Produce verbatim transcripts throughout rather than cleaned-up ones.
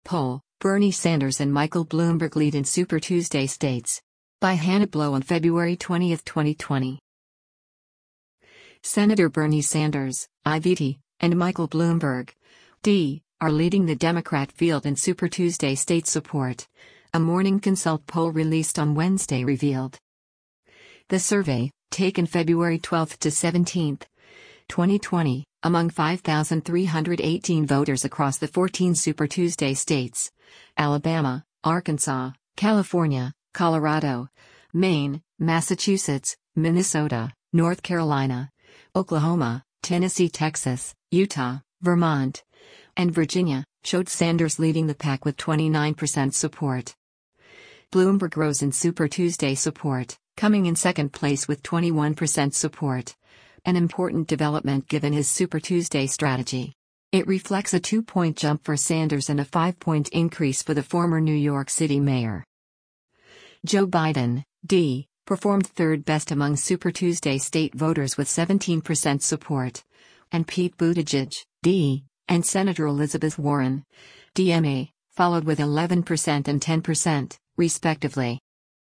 Poll, Bernie Sanders and Michael Bloomberg lead in Super Tuesday states. By Hannah Blow on February twentieth, twenty twenty. Senator Bernie Sanders, I V T, and Michael Bloomberg, D, are leading the Democrat field in Super Tuesday state support, a Morning Consult poll released on Wednesday revealed. The survey, taken February twelfth to seventeenth, twenty twenty, among five thousand three hundred eighteen voters across the fourteen Super Tuesday states, Alabama, Arkansas, California, Colorado, Maine, Massachusetts, Minnesota, North Carolina, Oklahoma, Tennessee, Texas, Utah, Vermont, and Virginia, showed Sanders leading the pack with twenty-nine percent support. Bloomberg rose in Super Tuesday support, coming in second place with twenty-one percent support. An important development given his Super Tuesday strategy. It reflects a two-point jump for Sanders and a five-point increase for the former New York City mayor. Joe Biden, D, performed third best among Super Tuesday state voters with seventeen percent support, and Pete Buttigieg, D, and Senator Elizabeth Warren, D M A, followed with eleven percent and ten percent, respectively.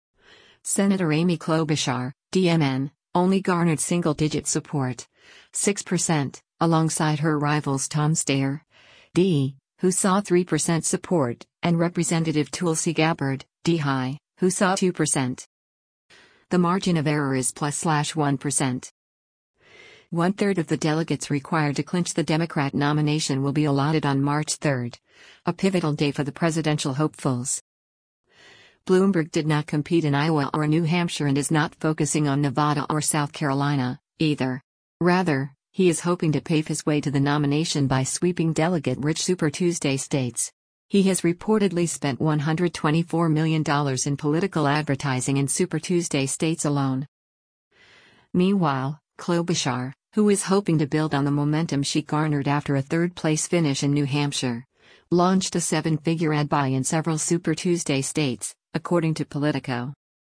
Senator Amy Klobuchar, D M N, only garnered single-digit support, six percent, alongside her rivals Tom Steyer, D, who saw three percent support, and Representative Tulsi Gabbard, D High, who saw two percent. The margin of error is plus slash one percent. One-third of the delegates required to clinch the Democrat nomination will be allotted on March third, a pivotal day for the presidential hopefuls. Bloomberg did not compete in Iowa or New Hampshire and is not focusing on Nevada or South Carolina, either. Rather, he is hoping to pave his way to the nomination by sweeping delegate-rich Super Tuesday states. He has reportedly spent one hundred twenty-four million dollars in political advertising in Super Tuesday states alone. Meanwhile, Klobuchar, who is hoping to build on the momentum she garnered after a third-place finish in New Hampshire, launched a seven-figure ad buy in several Super Tuesday states, according to Politico.